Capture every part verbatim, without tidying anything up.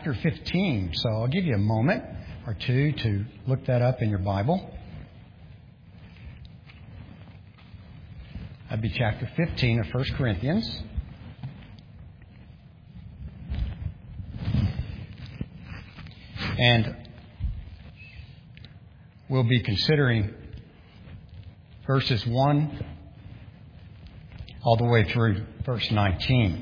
chapter fifteen. So I'll give you a moment or two to look that up in your Bible. That'd be chapter fifteen of First Corinthians. And we'll be considering verses one all the way through verse nineteen.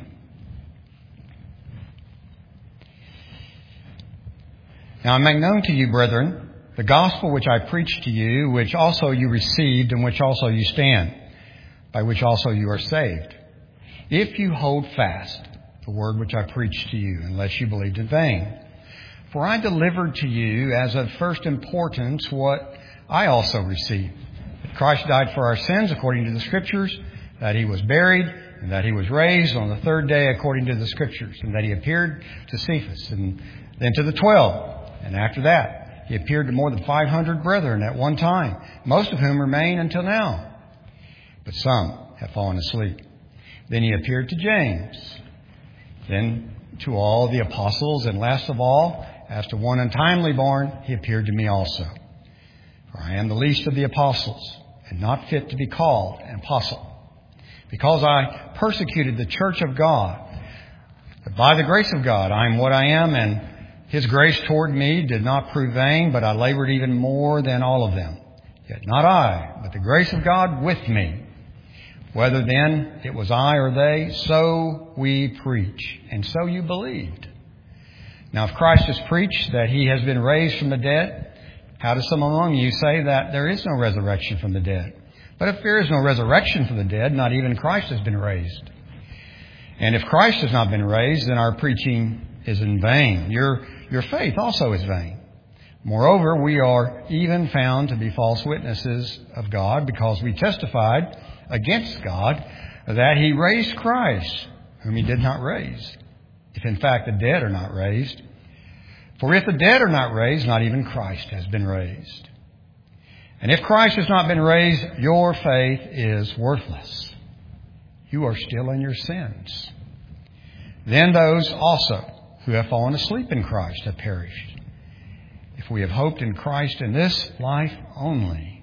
Now I make known to you, brethren, the gospel which I preached to you, which also you received, in which also you stand, by which also you are saved, if you hold fast the word which I preached to you, unless you believed in vain. For I delivered to you as of first importance what I also received, that Christ died for our sins according to the Scriptures, that He was buried, and that He was raised on the third day according to the Scriptures, and that He appeared to Cephas, and then to the twelve. And after that, He appeared to more than five hundred brethren at one time, most of whom remain until now. But some have fallen asleep. Then He appeared to James, then to all the apostles, and last of all, as to one untimely born, He appeared to me also. For I am the least of the apostles, and not fit to be called an apostle, because I persecuted the church of God. But by the grace of God, I am what I am, and His grace toward me did not prove vain, but I labored even more than all of them. Yet not I, but the grace of God with me. Whether then it was I or they, so we preach, and so you believed. Now if Christ has preached that He has been raised from the dead, how do some among you say that there is no resurrection from the dead? But if there is no resurrection from the dead, not even Christ has been raised. And if Christ has not been raised, then our preaching is in vain. Your, your faith also is vain. Moreover, we are even found to be false witnesses of God, because we testified against God that He raised Christ, whom He did not raise, if in fact the dead are not raised. For if the dead are not raised, not even Christ has been raised. And if Christ has not been raised, your faith is worthless. You are still in your sins. Then those also who have fallen asleep in Christ have perished. If we have hoped in Christ in this life only,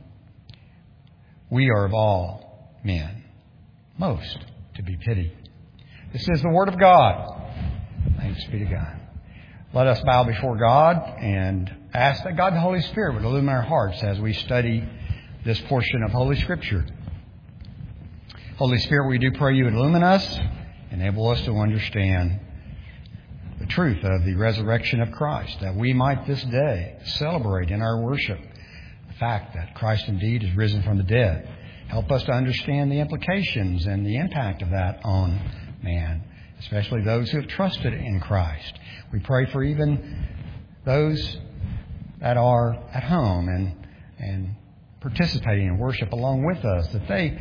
we are of all men most to be pitied. This is the Word of God. Thanks be to God. Let us bow before God and ask that God the Holy Spirit would illumine our hearts as we study this portion of Holy Scripture. Holy Spirit, we do pray You would illumine us, enable us to understand the truth of the resurrection of Christ, that we might this day celebrate in our worship the fact that Christ indeed is risen from the dead. Help us to understand the implications and the impact of that on man, especially those who have trusted in Christ. We pray for even those that are at home and, and participating in worship along with us, that they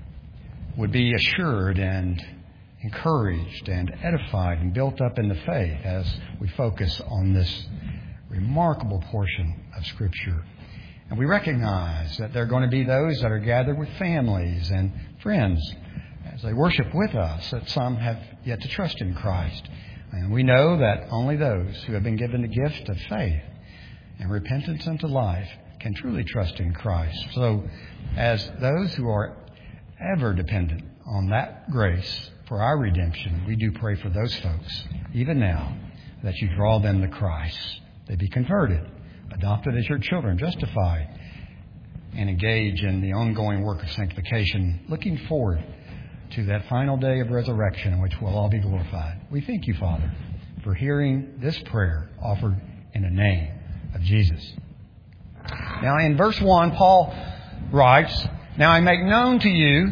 would be assured and encouraged and edified and built up in the faith as we focus on this remarkable portion of Scripture. And we recognize that there are going to be those that are gathered with families and friends as they worship with us, that some have yet to trust in Christ. And we know that only those who have been given the gift of faith and repentance unto life can truly trust in Christ. So as those who are ever dependent on that grace for our redemption, we do pray for those folks, even now, that You draw them to Christ. They be converted, adopted as Your children, justified, and engage in the ongoing work of sanctification, looking forward to that final day of resurrection in which we'll all be glorified. We thank You, Father, for hearing this prayer offered in the name of Jesus. Now in verse one, Paul writes, Now I make known to you,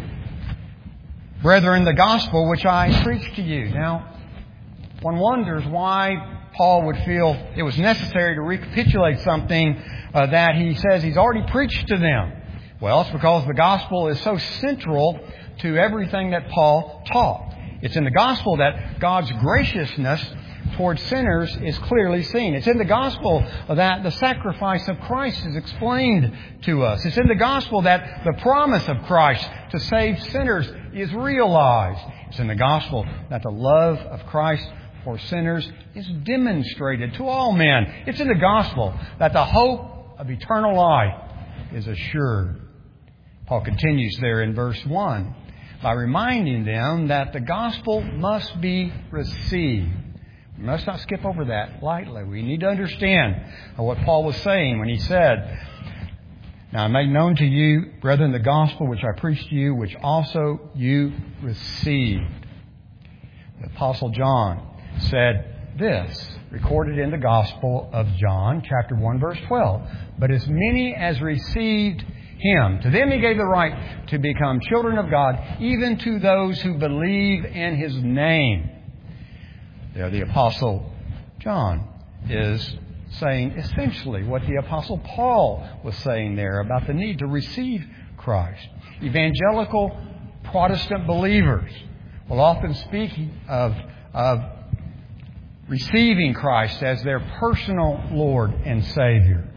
brethren, the gospel which I preached to you. Now, one wonders why Paul would feel it was necessary to recapitulate something uh, that he says he's already preached to them. Well, it's because the gospel is so central to everything that Paul taught. It's in the gospel that God's graciousness towards sinners is clearly seen. It's in the gospel that the sacrifice of Christ is explained to us. It's in the gospel that the promise of Christ to save sinners is realized. It's in the gospel that the love of Christ for sinners is demonstrated to all men. It's in the gospel that the hope of eternal life is assured. Paul continues there in verse one by reminding them that the gospel must be received. We must not skip over that lightly. We need to understand what Paul was saying when he said, "Now I make known to you, brethren, the gospel which I preached to you, which also you received." The Apostle John said this, recorded in the Gospel of John, chapter one, verse twelve. "But as many as received Him, to them He gave the right to become children of God, even to those who believe in His name." There, the Apostle John is saying essentially what the Apostle Paul was saying there about the need to receive Christ. Evangelical Protestant believers will often speak of, of receiving Christ as their personal Lord and Savior.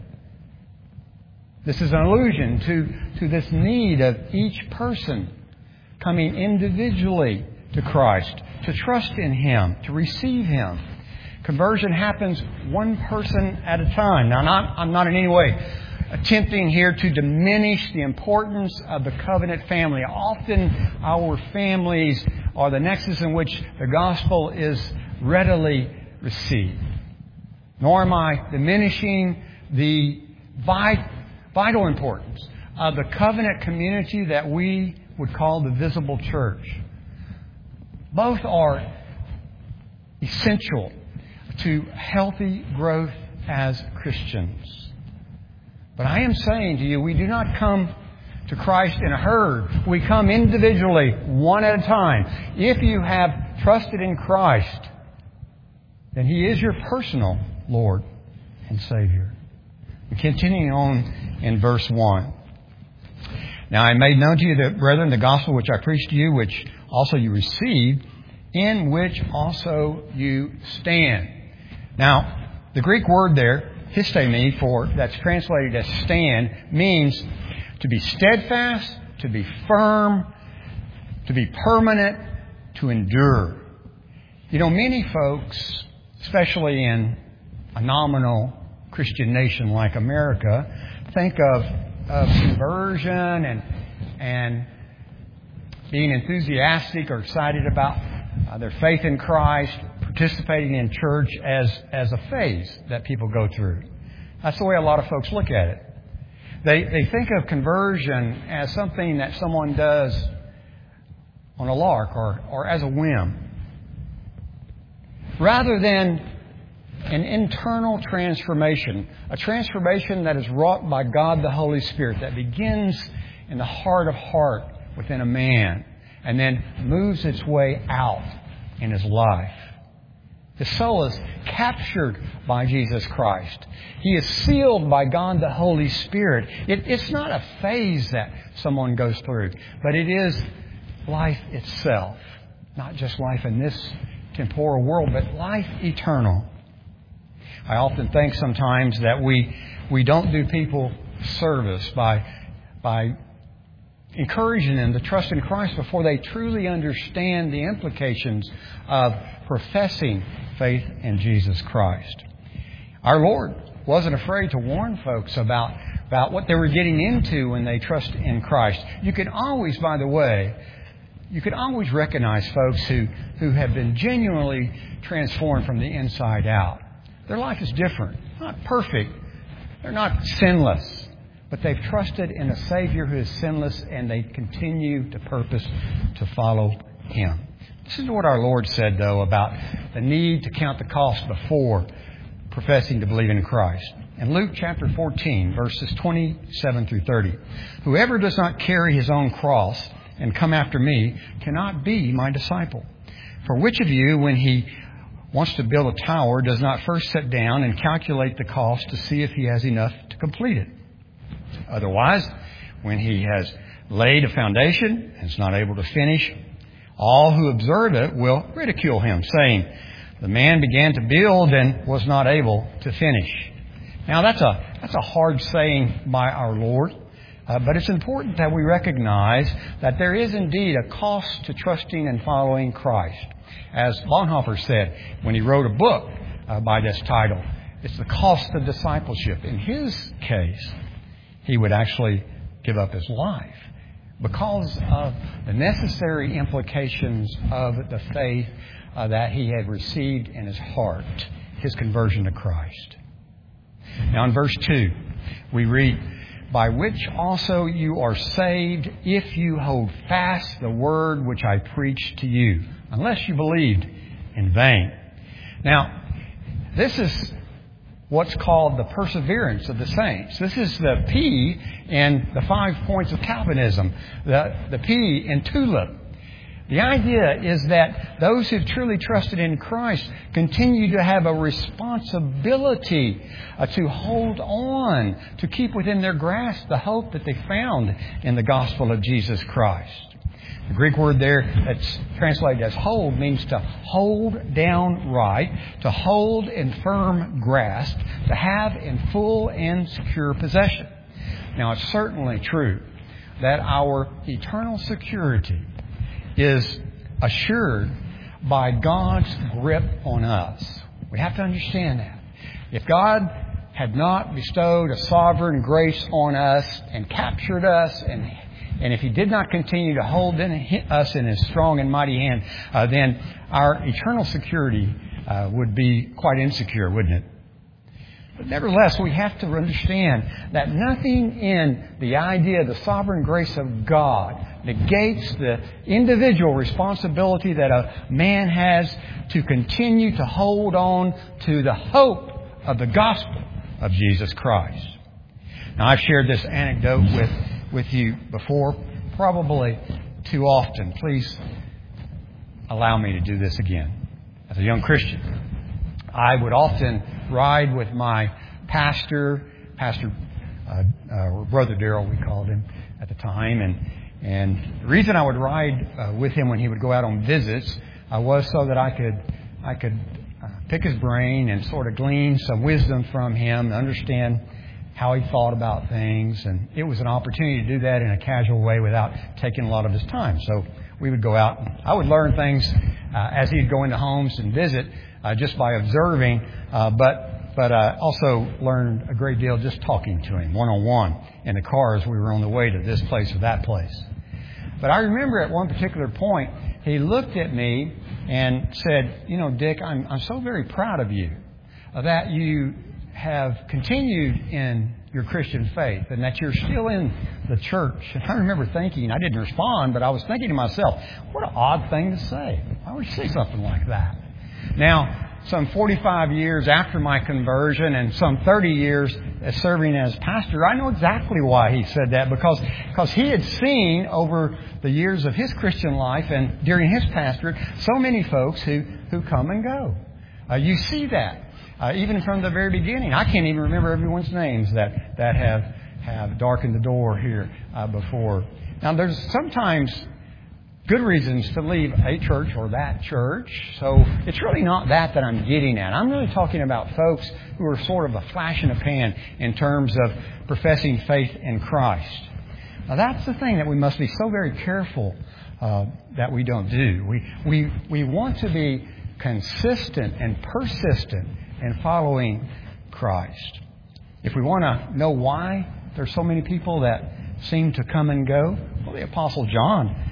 This is an allusion to, to this need of each person coming individually to Christ, to trust in Him, to receive Him. Conversion happens one person at a time. Now, not, I'm not in any way attempting here to diminish the importance of the covenant family. Often our families are the nexus in which the gospel is readily received. Nor am I diminishing the vital importance of the covenant community that we would call the visible church. Both are essential to healthy growth as Christians. But I am saying to you, we do not come to Christ in a herd. We come individually, one at a time. If you have trusted in Christ, then He is your personal Lord and Savior. And continuing on in verse one. "Now I made known to you, the brethren, the gospel which I preached to you, which also you received, in which also you stand." Now, the Greek word there, histemi, for that's translated as stand, means to be steadfast, to be firm, to be permanent, to endure. You know, many folks, especially in a nominal Christian nation like America, think of, of conversion and and being enthusiastic or excited about uh, their faith in Christ, participating in church as, as a phase that people go through. That's the way a lot of folks look at it. They, they think of conversion as something that someone does on a lark or, or as a whim, rather than an internal transformation, a transformation that is wrought by God the Holy Spirit, that begins in the heart of heart within a man and then moves its way out in his life. The soul is captured by Jesus Christ. He is sealed by God the Holy Spirit. It, it's not a phase that someone goes through, but it is life itself. Not just life in this temporal world, but life eternal. I often think sometimes that we we don't do people service by by encouraging them to trust in Christ before they truly understand the implications of professing faith in Jesus Christ. Our Lord wasn't afraid to warn folks about, about what they were getting into when they trust in Christ. You can always, by the way, you can always recognize folks who, who have been genuinely transformed from the inside out. Their life is different. Not perfect. They're not sinless. But they've trusted in a Savior who is sinless, and they continue to purpose to follow Him. This is what our Lord said, though, about the need to count the cost before professing to believe in Christ. In Luke chapter fourteen, verses twenty-seven through thirty, "Whoever does not carry his own cross and come after me cannot be my disciple. For which of you, when he wants to build a tower, does not first sit down and calculate the cost to see if he has enough to complete it? Otherwise, when he has laid a foundation and is not able to finish, all who observe it will ridicule him, saying, 'The man began to build and was not able to finish.'" Now, that's a that's a hard saying by our Lord. Uh, but it's important that we recognize that there is indeed a cost to trusting and following Christ. As Bonhoeffer said when he wrote a book uh, by this title, it's the cost of discipleship. In his case, he would actually give up his life because of the necessary implications of the faith uh, that he had received in his heart, his conversion to Christ. Now in verse two, we read, "By which also you are saved, if you hold fast the word which I preached to you, unless you believed in vain." Now, this is what's called the perseverance of the saints. This is the P in the five points of Calvinism, the, the P in TULIP. The idea is that those who've truly trusted in Christ continue to have a responsibility uh, to hold on, to keep within their grasp the hope that they found in the gospel of Jesus Christ. The Greek word there that's translated as hold means to hold down right, to hold in firm grasp, to have in full and secure possession. Now, it's certainly true that our eternal security is assured by God's grip on us. We have to understand that. If God had not bestowed a sovereign grace on us and captured us, and and if He did not continue to hold in, us in His strong and mighty hand, uh, then our eternal security uh, would be quite insecure, wouldn't it? But nevertheless, we have to understand that nothing in the idea of the sovereign grace of God negates the individual responsibility that a man has to continue to hold on to the hope of the gospel of Jesus Christ. Now, I've shared this anecdote with, with you before, probably too often. Please allow me to do this again. As a young Christian, I would often ride with my pastor, Pastor uh, uh, Brother Darrell, we called him at the time, and and the reason I would ride uh, with him when he would go out on visits uh, was so that I could I could uh, pick his brain and sort of glean some wisdom from him, and understand how he thought about things, and it was an opportunity to do that in a casual way without taking a lot of his time. So we would go out, and I would learn things uh, as he'd go into homes and visit uh, just by observing, uh, but but uh, also learned a great deal just talking to him one-on-one in the car as we were on the way to this place or that place. But I remember at one particular point, he looked at me and said, "You know, Dick, I'm, I'm so very proud of you uh, that you have continued in your Christian faith and that you're still in the church." And I remember thinking, I didn't respond, but I was thinking to myself, what an odd thing to say. Why would you say something like that? Now, some forty-five years after my conversion and some thirty years as serving as pastor, I know exactly why he said that, because, because he had seen over the years of his Christian life and during his pastorate so many folks who, who come and go. Uh, you see that. Uh, even from the very beginning. I can't even remember everyone's names that, that have, have darkened the door here uh, before. Now, there's sometimes good reasons to leave a church or that church. So it's really not that that I'm getting at. I'm really talking about folks who are sort of a flash in a pan in terms of professing faith in Christ. Now, that's the thing that we must be so very careful uh, that we don't do. We, we, we want to be consistent and persistent in following Christ. If we want to know why there's so many people that seem to come and go, well, the Apostle John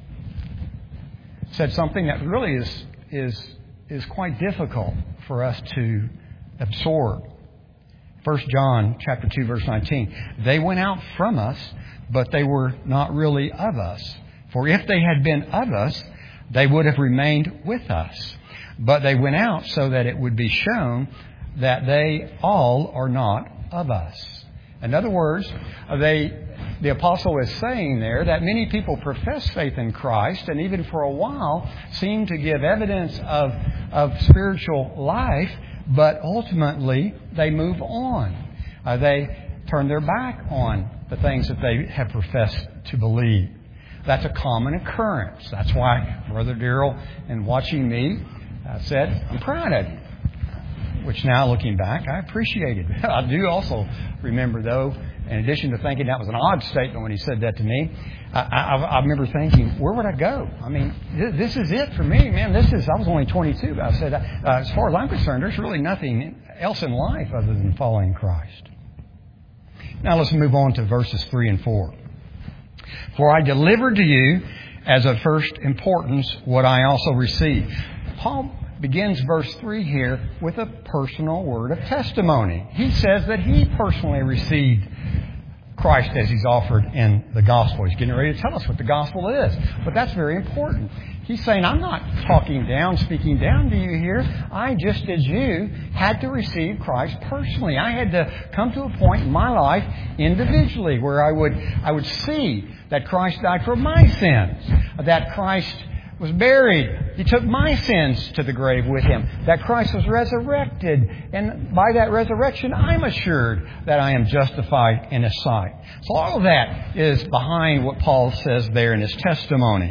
said something that really is is is quite difficult for us to absorb. First John chapter two, verse nineteen. "They went out from us, but they were not really of us. For if they had been of us, they would have remained with us. But they went out so that it would be shown that they all are not of us." In other words, they, the apostle is saying there that many people profess faith in Christ and even for a while seem to give evidence of, of spiritual life, but ultimately they move on. Uh, they turn their back on the things that they have professed to believe. That's a common occurrence. That's why Brother Darrell, in watching me, I said, "I'm proud of you." which now looking back, I appreciated. I do also remember, though, in addition to thinking that was an odd statement when he said that to me, I, I, I remember thinking, where would I go? I mean, th- this is it for me, man. This is, I was only twenty-two, but I said, uh, as far as I'm concerned, there's really nothing else in life other than following Christ. Now let's move on to verses three and four. For I delivered to you as of first importance what I also received. Paul begins verse three here with a personal word of testimony. He says that he personally received Christ as He's offered in the gospel. He's getting ready to tell us what the gospel is. But that's very important. He's saying, I'm not talking down, speaking down to you here. I, just as you, had to receive Christ personally. I had to come to a point in my life individually where I would, I would see that Christ died for my sins, that Christ was buried. He took my sins to the grave with Him. That Christ was resurrected. And by that resurrection, I'm assured that I am justified in His sight. So all of that is behind what Paul says there in his testimony.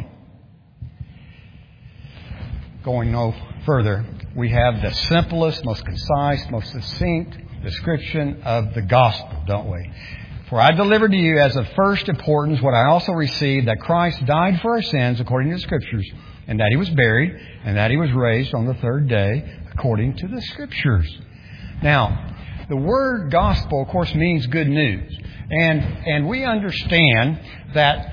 Going no further, we have the simplest, most concise, most succinct description of the gospel, don't we? For I delivered to you as of first importance what I also received, that Christ died for our sins according to the Scriptures, and that He was buried, and that He was raised on the third day according to the Scriptures. Now, the word gospel, of course, means good news. And, and we understand that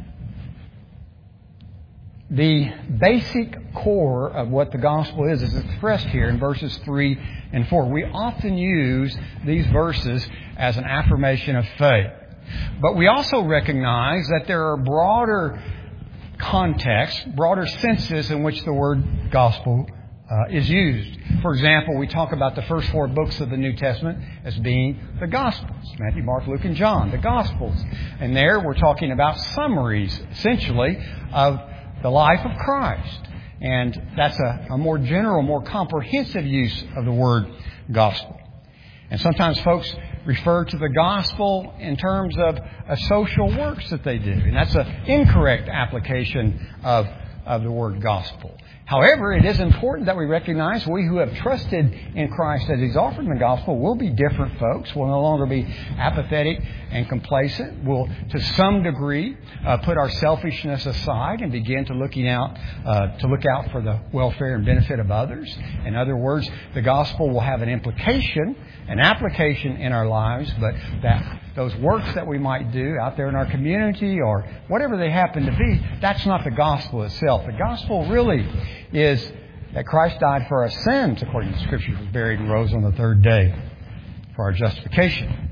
the basic core of what the gospel is is expressed here in verses three and four. We often use these verses as an affirmation of faith. But we also recognize that there are broader contexts, broader senses in which the word gospel uh, is used. For example, we talk about the first four books of the New Testament as being the Gospels. Matthew, Mark, Luke, and John, the Gospels. And there we're talking about summaries, essentially, of the life of Christ. And that's a, a more general, more comprehensive use of the word gospel. And sometimes folks refer to the gospel in terms of, of social works that they do. And that's an incorrect application of, of the word gospel. However, it is important that we recognize we who have trusted in Christ as He's offered in the gospel will be different folks. We'll no longer be apathetic and complacent. We'll, to some degree, uh, put our selfishness aside and begin to looking out uh, to look out for the welfare and benefit of others. In other words, the gospel will have an implication, an application in our lives, but that those works that we might do out there in our community or whatever they happen to be, that's not the gospel itself. The gospel really is that Christ died for our sins, according to the Scriptures, was buried and rose on the third day for our justification.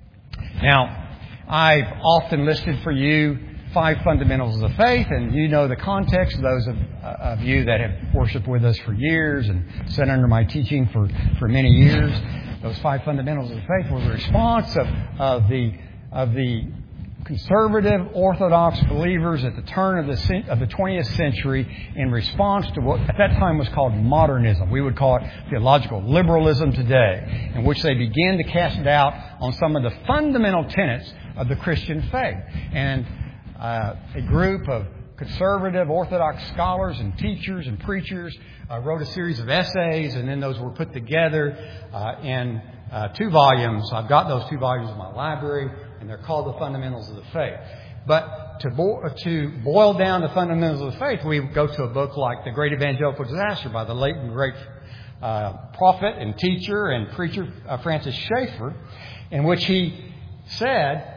Now, I've often listed for you five fundamentals of the faith, and you know the context. Those of, uh, of you that have worshiped with us for years and sat under my teaching for, for many years, those five fundamentals of the faith were the response of, of the of the conservative Orthodox believers at the turn of the of the twentieth century in response to what at that time was called modernism. We would call it theological liberalism today, in which they began to cast doubt on some of the fundamental tenets of the Christian faith. And uh, a group of conservative Orthodox scholars and teachers and preachers uh, wrote a series of essays, and then those were put together uh, in uh, two volumes. I've got those two volumes in my library, and they're called The Fundamentals of the Faith. But to, bo- to boil down the fundamentals of the faith, we go to a book like The Great Evangelical Disaster by the late and great uh, prophet and teacher and preacher uh, Francis Schaeffer, in which he said,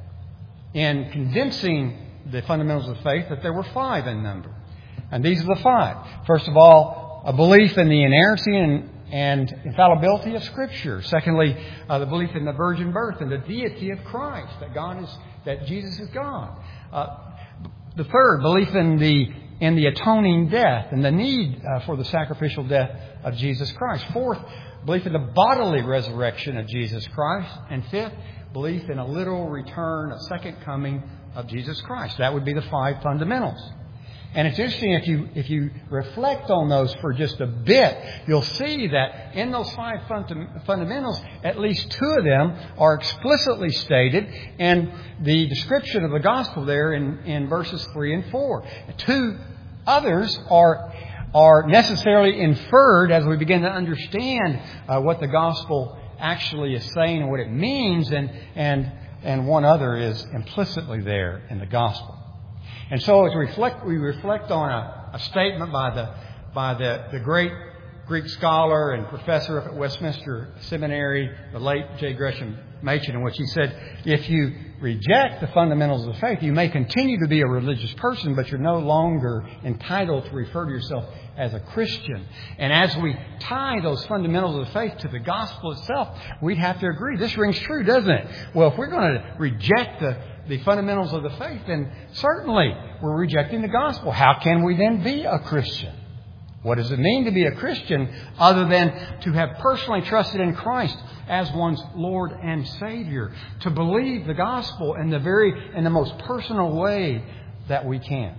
in condensing the fundamentals of faith, that there were five in number. And these are the five. First of all, a belief in the inerrancy and, and infallibility of Scripture. Secondly, uh, the belief in the virgin birth and the deity of Christ, that God is, that Jesus is God. Uh, the third, belief in the in the atoning death and the need uh, for the sacrificial death of Jesus Christ. Fourth, belief in the bodily resurrection of Jesus Christ. And fifth, belief in a literal return, a second coming of Jesus Christ. That would be the five fundamentals. And it's interesting, if you if you reflect on those for just a bit, you'll see that in those five funda- fundamentals, at least two of them are explicitly stated in the description of the gospel there in, in verses three and four. Two others are are necessarily inferred as we begin to understand uh, what the gospel actually is saying and what it means, and and and one other is implicitly there in the gospel. And so as we reflect, we reflect on a, a statement by the by the, the great Greek scholar and professor at Westminster Seminary, the late J. Gresham Machen, in which he said, if you reject the fundamentals of the faith, you may continue to be a religious person, but you're no longer entitled to refer to yourself as a Christian. And as we tie those fundamentals of the faith to the gospel itself, we'd have to agree. This rings true, doesn't it? Well, if we're going to reject the, the fundamentals of the faith, then certainly we're rejecting the gospel. How can we then be a Christian? What does it mean to be a Christian other than to have personally trusted in Christ as one's Lord and Savior? To believe the gospel in the very, in the most personal way that we can.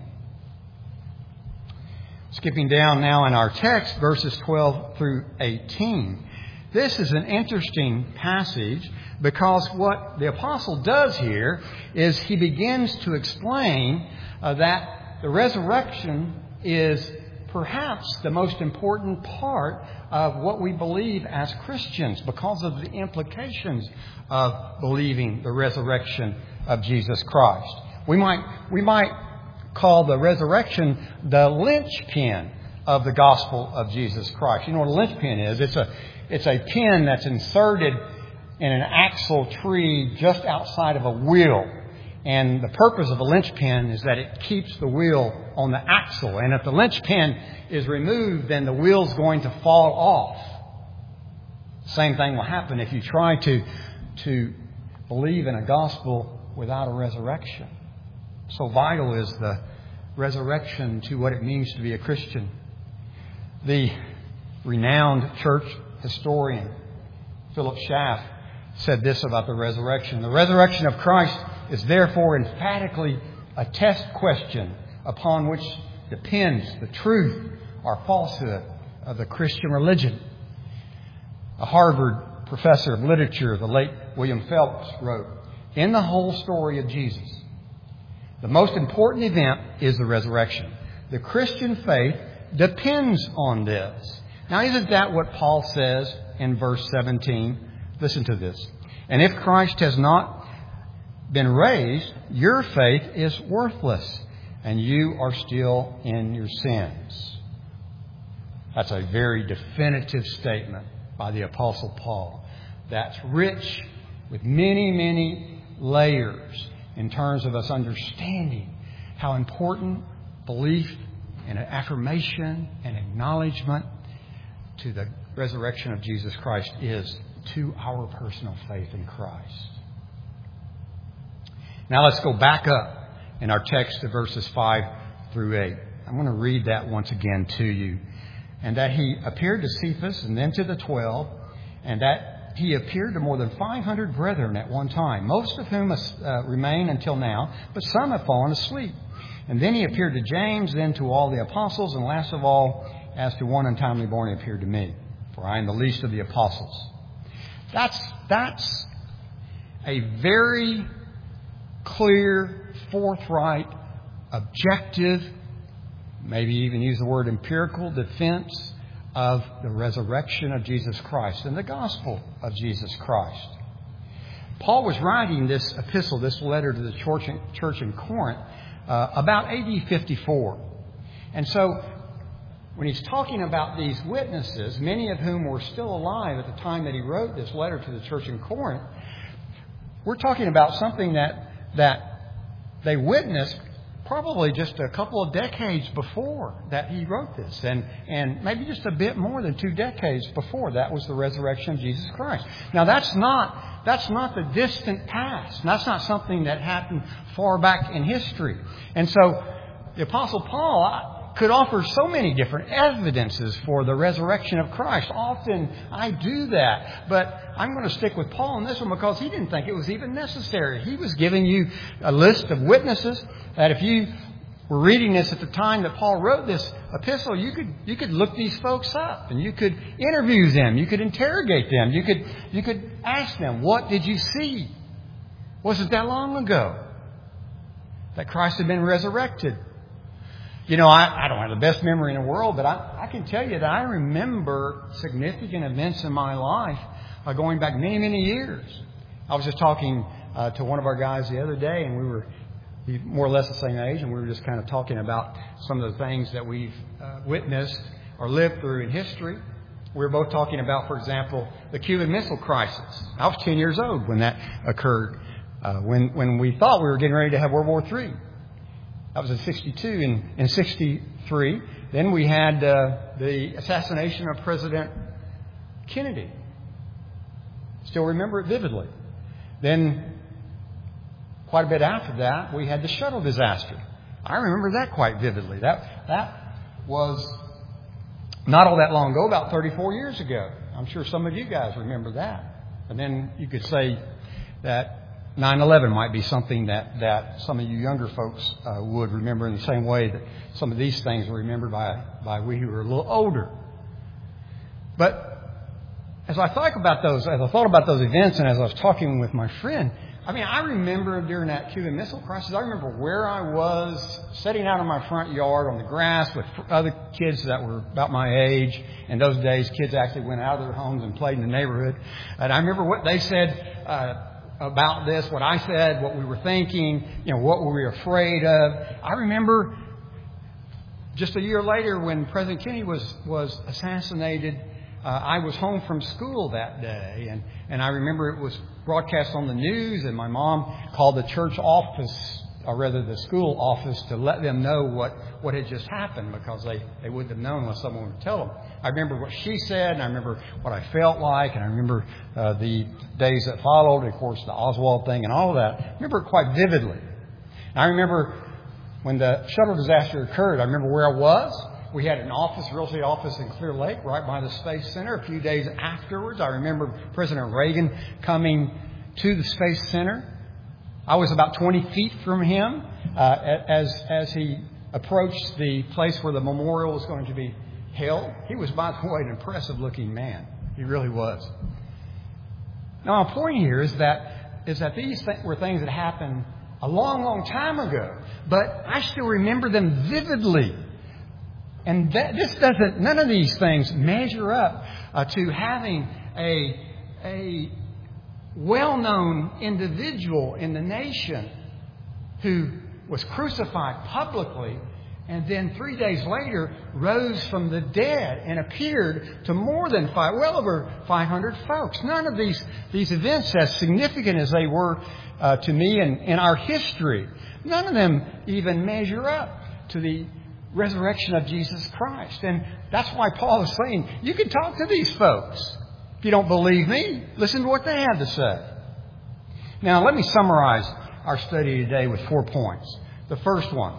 Skipping down now in our text, verses twelve through eighteen. This is an interesting passage because what the apostle does here is he begins to explain uh, that the resurrection is perhaps the most important part of what we believe as Christians because of the implications of believing the resurrection of Jesus Christ. We might, we might call the resurrection the linchpin of the gospel of Jesus Christ. You know what a linchpin is? It's a, it's a pin that's inserted in an axle tree just outside of a wheel. And the purpose of a linchpin is that it keeps the wheel on the axle. And if the linchpin is removed, then the wheel's going to fall off. Same thing will happen if you try to, to believe in a gospel without a resurrection. So vital is the resurrection to what it means to be a Christian. The renowned church historian Philip Schaff said this about the resurrection. The resurrection of Christ is therefore emphatically a test question upon which depends the truth or falsehood of the Christian religion. A Harvard professor of literature, the late William Phelps, wrote, in the whole story of Jesus, the most important event is the resurrection. The Christian faith depends on this. Now, isn't that what Paul says in verse seventeen? Listen to this. And if Christ has not been raised, your faith is worthless, and you are still in your sins. That's a very definitive statement by the Apostle Paul. That's rich with many, many layers in terms of us understanding how important belief and affirmation and acknowledgement to the resurrection of Jesus Christ is to our personal faith in Christ. Now let's go back up in our text to verses five through eight. I'm going to read that once again to you. And that he appeared to Cephas and then to the twelve, and that he appeared to more than five hundred brethren at one time, most of whom uh, remain until now, but some have fallen asleep. And then he appeared to James, then to all the apostles, and last of all, as to one untimely born, he appeared to me, for I am the least of the apostles. That's, that's a very clear, forthright, objective, maybe even use the word empirical defense of the resurrection of Jesus Christ and the gospel of Jesus Christ. Paul was writing this epistle, this letter to the church in, church in Corinth, uh, about A D fifty-four. And so when he's talking about these witnesses, many of whom were still alive at the time that he wrote this letter to the church in Corinth, we're talking about something that that they witnessed probably just a couple of decades before that he wrote this. And, and maybe just a bit more than two decades before that was the resurrection of Jesus Christ. Now that's not, that's not the distant past. That's not something that happened far back in history. And so the Apostle Paul could offer so many different evidences for the resurrection of Christ. Often I do that. But I'm going to stick with Paul on this one because he didn't think it was even necessary. He was giving you a list of witnesses that if you were reading this at the time that Paul wrote this epistle, you could you could look these folks up and you could interview them. You could interrogate them. You could you could ask them, what did you see? Wasn't that long ago that Christ had been resurrected? You know, I, I don't have the best memory in the world, but I, I can tell you that I remember significant events in my life uh, going back many, many years. I was just talking uh, to one of our guys the other day, and we were more or less the same age, and we were just kind of talking about some of the things that we've uh, witnessed or lived through in history. We were both talking about, for example, the Cuban Missile Crisis. I was ten years old when that occurred, uh, when when we thought we were getting ready to have World War Three. That was in sixty-two. In, in sixty-three, then we had uh, the assassination of President Kennedy. Still remember it vividly. Then, quite a bit after that, we had the shuttle disaster. I remember that quite vividly. That that was not all that long ago, about thirty-four years ago. I'm sure some of you guys remember that. And then you could say that nine eleven might be something that, that some of you younger folks uh, would remember in the same way that some of these things were remembered by, by we who are a little older. But as I thought about those, as I thought about those events, and as I was talking with my friend, I mean, I remember during that Cuban Missile Crisis, I remember where I was sitting out in my front yard on the grass with other kids that were about my age. In those days, kids actually went out of their homes and played in the neighborhood. And I remember what they said uh, about this, what I said, what we were thinking, you know, what we were afraid of. I remember just a year later when President Kennedy was, was assassinated, uh, I was home from school that day, and, and I remember it was broadcast on the news, and my mom called the church office, or rather the school office, to let them know what, what had just happened, because they, they wouldn't have known unless someone would tell them. I remember what she said, and I remember what I felt like, and I remember uh, the days that followed, and of course the Oswald thing and all of that. I remember it quite vividly. And I remember when the shuttle disaster occurred, I remember where I was. We had an office, real estate office in Clear Lake, right by the Space Center. A few days afterwards, I remember President Reagan coming to the Space Center. I was about twenty feet from him uh, as as he approached the place where the memorial was going to be held. He was, by the way, an impressive-looking man. He really was. Now, my point here is that is that these th- were things that happened a long, long time ago, but I still remember them vividly. And that, this doesn't, none of these things measure up uh, to having a, a well-known individual in the nation who was crucified publicly and then three days later rose from the dead and appeared to more than five, well over five hundred folks. None of these, these events, as significant as they were uh, to me in, in our history, none of them even measure up to the resurrection of Jesus Christ. And that's why Paul is saying, you can talk to these folks. If you don't believe me, listen to what they have to say. Now, let me summarize our study today with four points. The first one,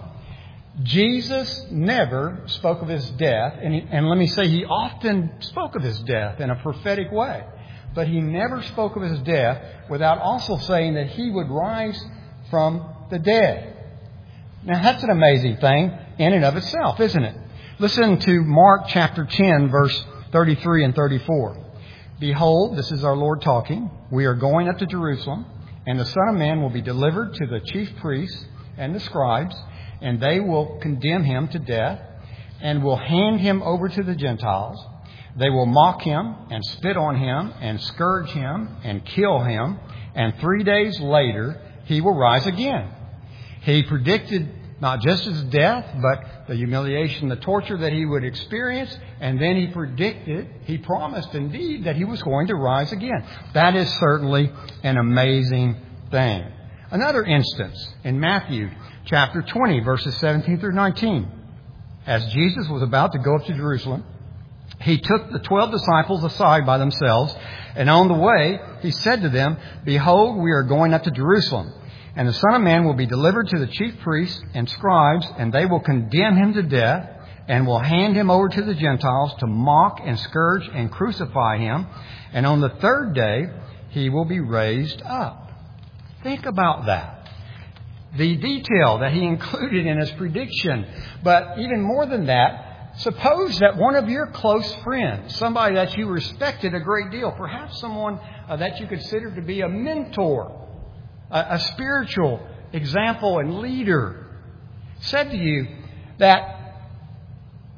Jesus never spoke of his death, and, he, and let me say he often spoke of his death in a prophetic way, but he never spoke of his death without also saying that he would rise from the dead. Now, that's an amazing thing in and of itself, isn't it? Listen to Mark chapter ten, verse thirty-three and thirty-four. Behold, this is our Lord talking. We are going up to Jerusalem, and the Son of Man will be delivered to the chief priests and the scribes, and they will condemn him to death and will hand him over to the Gentiles. They will mock him and spit on him and scourge him and kill him, and three days later he will rise again. He predicted not just his death, but the humiliation, the torture that he would experience. And then he predicted, he promised indeed, that he was going to rise again. That is certainly an amazing thing. Another instance in Matthew chapter twenty, verses seventeen through nineteen. As Jesus was about to go up to Jerusalem, he took the twelve disciples aside by themselves, and on the way he said to them, Behold, we are going up to Jerusalem. And the Son of Man will be delivered to the chief priests and scribes, and they will condemn him to death, and will hand him over to the Gentiles to mock and scourge and crucify him. And on the third day, he will be raised up. Think about that. The detail that he included in his prediction. But even more than that, suppose that one of your close friends, somebody that you respected a great deal, perhaps someone uh, that you consider to be a mentor, a spiritual example and leader, said to you that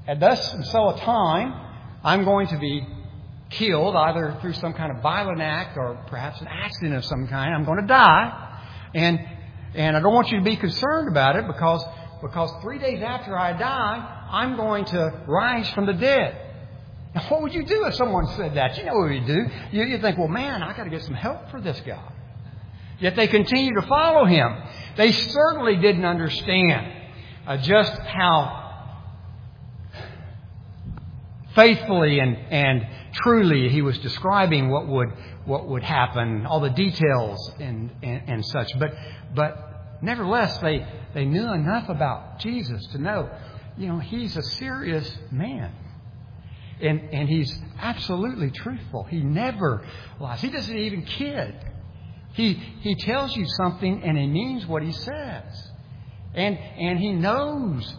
at thus and so a time, I'm going to be killed either through some kind of violent act or perhaps an accident of some kind. I'm going to die. And and I don't want you to be concerned about it because, because three days after I die, I'm going to rise from the dead. Now, what would you do if someone said that? You know what you'd do. You, you'd think, well, man, I've got to get some help for this guy. Yet they continue to follow him. They certainly didn't understand uh, just how faithfully and, and truly he was describing what would what would happen, all the details and, and, and such. But but nevertheless, they, they knew enough about Jesus to know, you know, he's a serious man. And and he's absolutely truthful. He never lies. He doesn't even kid. He he tells you something and he means what he says. And and he knows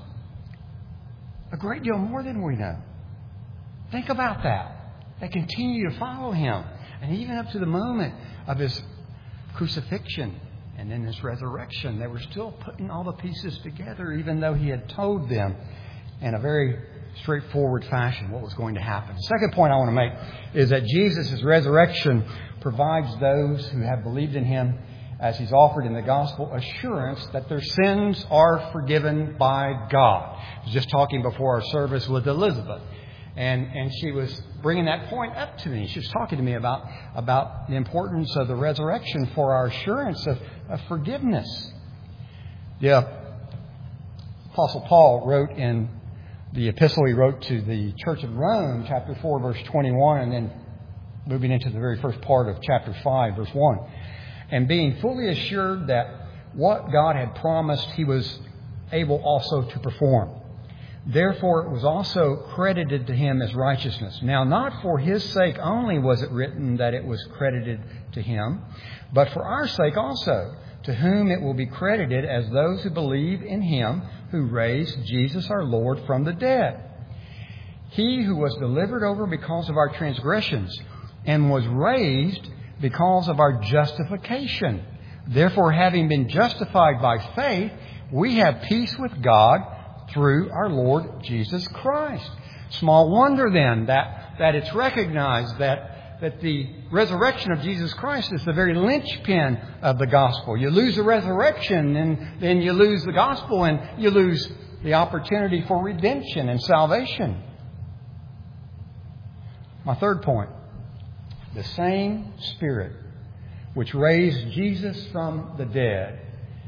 a great deal more than we know. Think about that. They continue to follow him. And even up to the moment of his crucifixion and then his resurrection, they were still putting all the pieces together, even though he had told them in a very straightforward fashion what was going to happen. The second point I want to make is that Jesus' resurrection provides those who have believed in him, as he's offered in the gospel, assurance that their sins are forgiven by God. I was just talking before our service with Elizabeth. And and she was bringing that point up to me. She was talking to me about, about the importance of the resurrection for our assurance of, of forgiveness. The Apostle Paul wrote in the epistle he wrote to the Church of Rome, chapter four, verse twenty-one, and then moving into the very first part of chapter five, verse one. And being fully assured that what God had promised he was able also to perform. Therefore, it was also credited to him as righteousness. Now, not for his sake only was it written that it was credited to him, but for our sake also, to whom it will be credited as those who believe in him who raised Jesus our Lord from the dead. He who was delivered over because of our transgressions and was raised because of our justification. Therefore, having been justified by faith, we have peace with God through our Lord Jesus Christ. Small wonder then that, that it's recognized that, that the resurrection of Jesus Christ is the very linchpin of the gospel. You lose the resurrection and then you lose the gospel and you lose the opportunity for redemption and salvation. My third point. The same Spirit which raised Jesus from the dead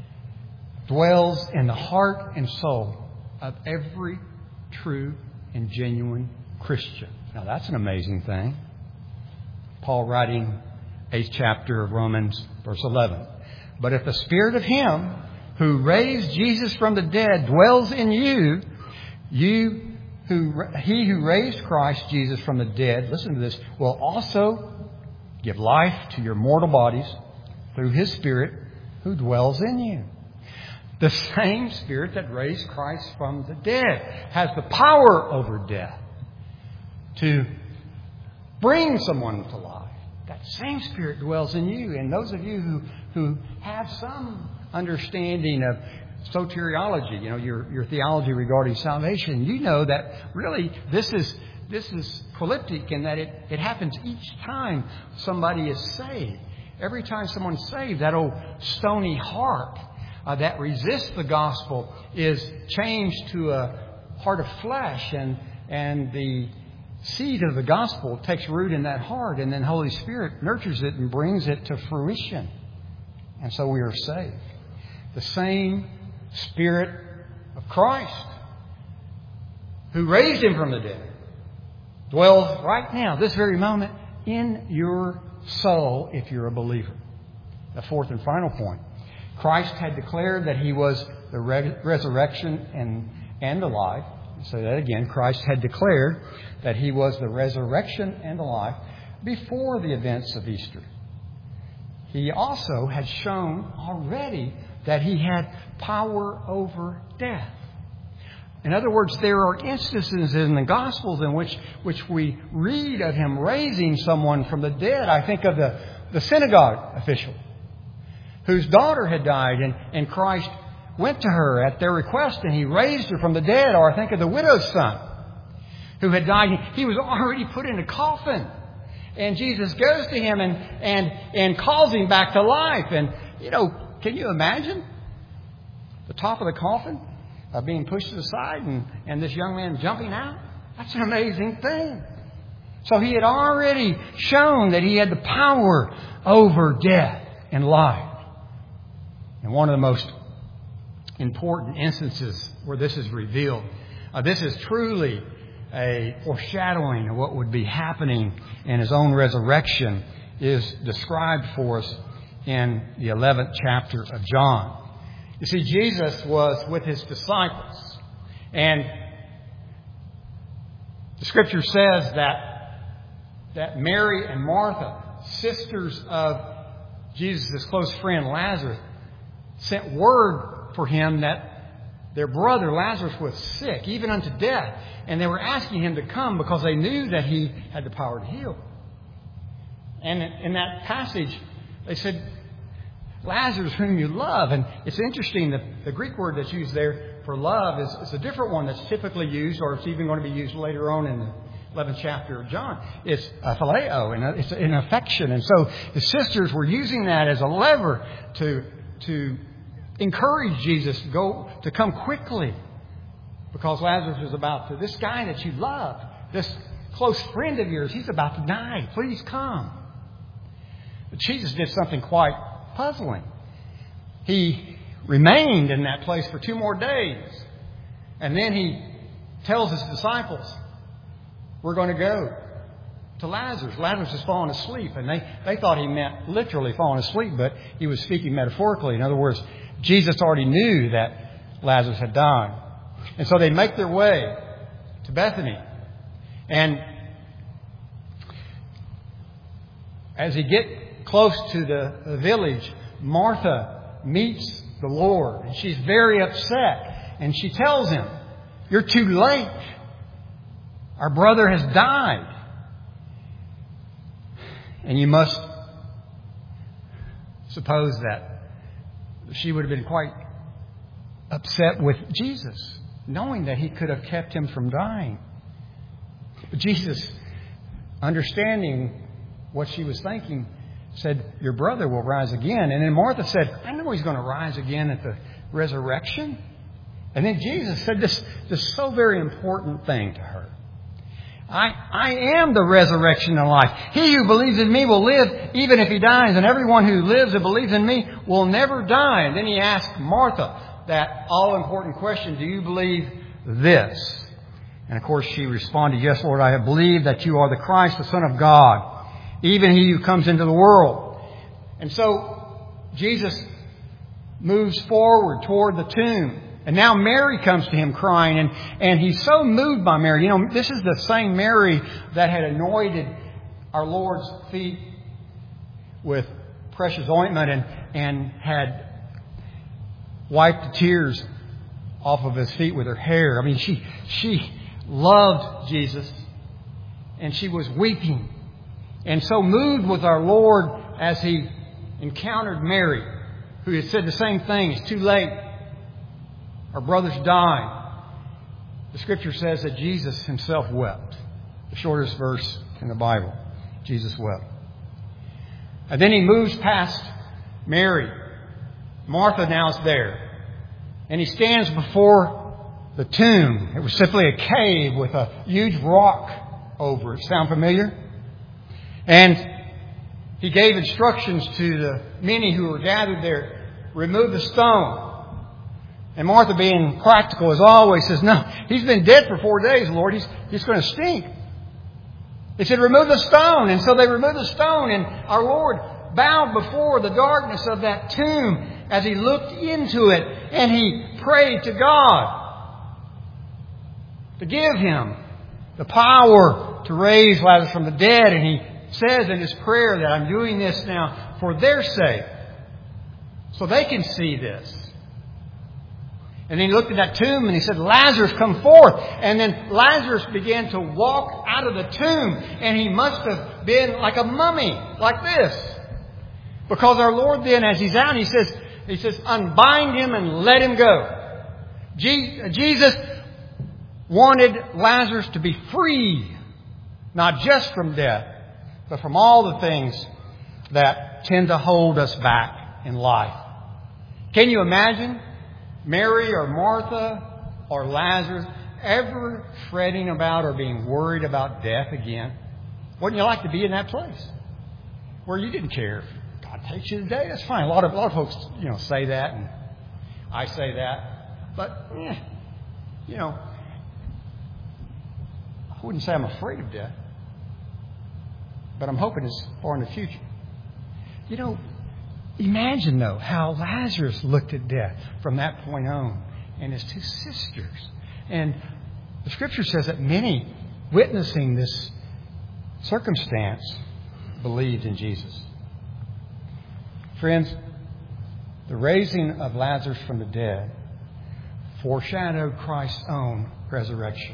dwells in the heart and soul of every true and genuine Christian. Now that's an amazing thing. Paul writing eighth chapter of Romans, verse eleven. But if the Spirit of him who raised Jesus from the dead dwells in you, you who he who raised Christ Jesus from the dead, listen to this, will also give life to your mortal bodies through his Spirit who dwells in you. The same Spirit that raised Christ from the dead has the power over death to bring someone to life. That same Spirit dwells in you. And those of you who, who have some understanding of soteriology, you know, your, your theology regarding salvation, you know that really this is this is prolific in that it, it happens each time somebody is saved. Every time someone's saved, that old stony heart Uh, that resists the gospel is changed to a heart of flesh, and and the seed of the gospel takes root in that heart, and then Holy Spirit nurtures it and brings it to fruition. And so we are saved. The same Spirit of Christ who raised him from the dead dwells right now, this very moment, in your soul if you're a believer. The fourth and final point. Christ had declared that he was the re- resurrection and, and the life. I'll say that again. Christ had declared that he was the resurrection and the life before the events of Easter. He also had shown already that he had power over death. In other words, there are instances in the Gospels in which, which we read of him raising someone from the dead. I think of the, the synagogue official whose daughter had died, and, and Christ went to her at their request and he raised her from the dead. Or I think of the widow's son who had died. He was already put in a coffin. And Jesus goes to him and, and, and calls him back to life. And, you know, can you imagine the top of the coffin uh, being pushed to the side and, and this young man jumping out? That's an amazing thing. So he had already shown that he had the power over death and life. And one of the most important instances where this is revealed, uh, this is truly a foreshadowing of what would be happening in his own resurrection, is described for us in the eleventh chapter of John. You see, Jesus was with his disciples, and the Scripture says that that Mary and Martha, sisters of Jesus' close friend Lazarus, sent word for him that their brother Lazarus was sick, even unto death. And they were asking him to come because they knew that he had the power to heal. And in that passage, they said, Lazarus, whom you love. And it's interesting that the Greek word that's used there for love is, is a different one that's typically used, or it's even going to be used later on in the eleventh chapter of John. It's a phileo, and it's an affection. And so the sisters were using that as a lever to to encourage Jesus to go to come quickly, because Lazarus was about to, this guy that you love, this close friend of yours, he's about to die. Please come. But Jesus did something quite puzzling. He remained in that place for two more days, and then he tells his disciples, we're going to go to Lazarus. Lazarus has fallen asleep. And they, they thought he meant literally fallen asleep, but he was speaking metaphorically. In other words, Jesus already knew that Lazarus had died. And so they make their way to Bethany. And as they get close to the village, Martha meets the Lord. And she's very upset. And she tells him, you're too late. Our brother has died. And you must suppose that she would have been quite upset with Jesus, knowing that he could have kept him from dying. But Jesus, understanding what she was thinking, said, your brother will rise again. And then Martha said, I know he's going to rise again at the resurrection. And then Jesus said this, this so very important thing to her. I, I am the resurrection and life. He who believes in me will live even if he dies, and everyone who lives and believes in me will never die. And then he asked Martha that all-important question, do you believe this? And of course she responded, yes, Lord, I have believed that you are the Christ, the Son of God, even he who comes into the world. And so Jesus moves forward toward the tomb. And now Mary comes to him crying, and, and he's so moved by Mary. You know, this is the same Mary that had anointed our Lord's feet with precious ointment and, and had wiped the tears off of his feet with her hair. I mean, she, she loved Jesus, and she was weeping. And so moved was our Lord as he encountered Mary, who had said the same thing, it's too late. Our brothers died. The Scripture says that Jesus himself wept. The shortest verse in the Bible. Jesus wept. And then he moves past Mary. Martha now is there. And he stands before the tomb. It was simply a cave with a huge rock over it. Sound familiar? And he gave instructions to the many who were gathered there. Remove the stone. And Martha, being practical as always, says, no, he's been dead for four days, Lord. He's, he's going to stink. He said, remove the stone. And so they removed the stone, and our Lord bowed before the darkness of that tomb as he looked into it, and he prayed to God to give him the power to raise Lazarus from the dead. And he says in his prayer that I'm doing this now for their sake, so they can see this. And then he looked at that tomb and he said, Lazarus, come forth. And then Lazarus began to walk out of the tomb. And he must have been like a mummy, like this. Because our Lord then, as he's out, he says, he says, unbind him and let him go. Jesus wanted Lazarus to be free, not just from death, but from all the things that tend to hold us back in life. Can you imagine Mary or Martha or Lazarus ever fretting about or being worried about death again? Wouldn't you like to be in that place where you didn't care if God takes you today? That's fine. A lot of a lot of folks, you know, say that, and I say that, but eh, you know, I wouldn't say I'm afraid of death, but I'm hoping it's far in the future. You know, imagine though how Lazarus looked at death from that point on, and his two sisters, and the Scripture says that many witnessing this circumstance believed in Jesus. Friends, the raising of Lazarus from the dead foreshadowed Christ's own resurrection.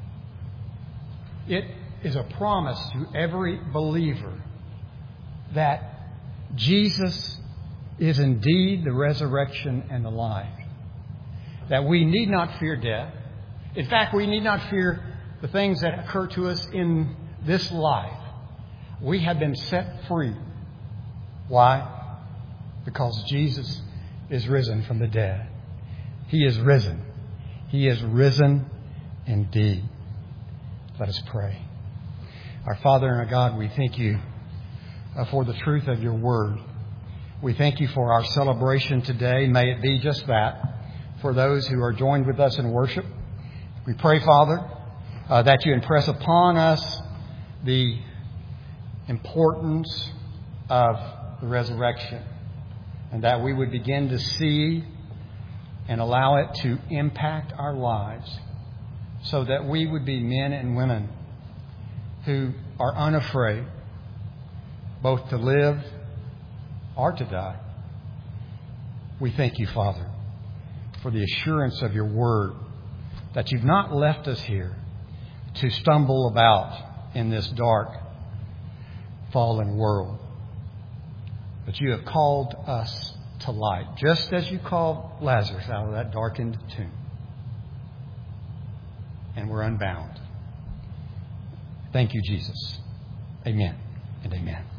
It is a promise to every believer that Jesus is indeed the resurrection and the life. That we need not fear death. In fact, we need not fear the things that occur to us in this life. We have been set free. Why? Because Jesus is risen from the dead. He is risen. He is risen indeed. Let us pray. Our Father and our God, we thank you for the truth of your word. We thank you for our celebration today. May it be just that for those who are joined with us in worship. We pray, Father, uh, that you impress upon us the importance of the resurrection, and that we would begin to see and allow it to impact our lives, so that we would be men and women who are unafraid both to live or to die. We thank you, Father, for the assurance of your word, that you've not left us here to stumble about in this dark, fallen world, but you have called us to light, just as you called Lazarus out of that darkened tomb. And we're unbound. Thank you, Jesus. Amen and amen.